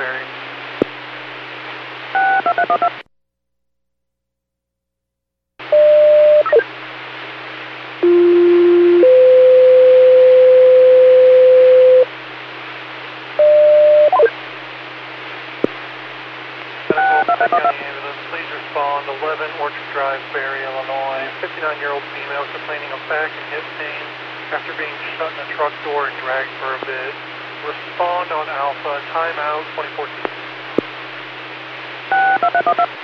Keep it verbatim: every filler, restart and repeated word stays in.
Berry. County ambulance, please respond. eleven Orchard Drive, Berry, Illinois. fifty-nine-year-old female complaining of back and hip pain after being shut in a truck door and dragged for a bit. Respond on Alpha. Timeout twenty fourteen.